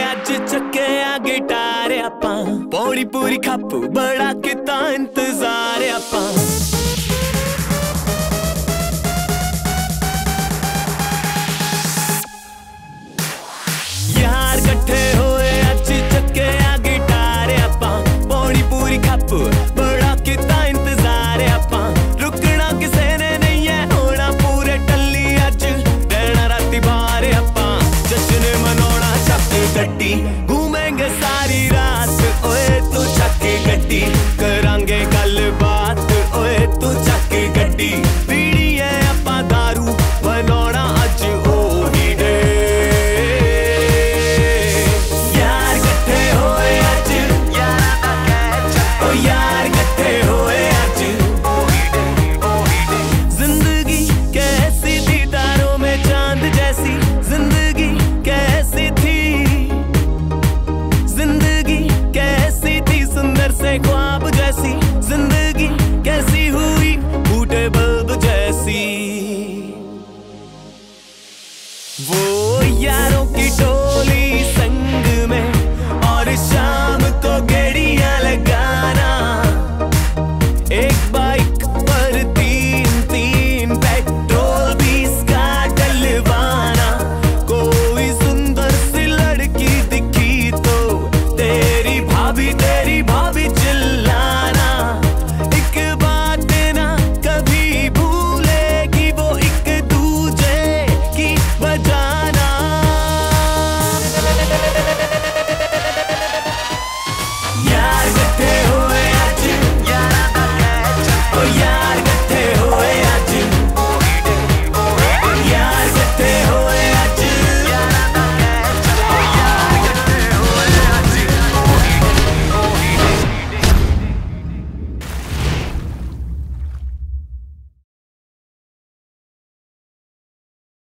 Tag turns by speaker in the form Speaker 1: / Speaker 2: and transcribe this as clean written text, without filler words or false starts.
Speaker 1: अज चके आ गिटार आपां पौड़ी पूरी खप बड़ा किता इंतजार आपां यार कट्ठे होए अज चके आ गिटार आपां पौड़ी पूरी खप बड़ा किता इंतजार आपां रुकना किसे ने नहीं है होना पूरे टल्ली अज रहना राती बाहर आपां जश्न मनाउणा छत गड्डी घूमेंगे सारे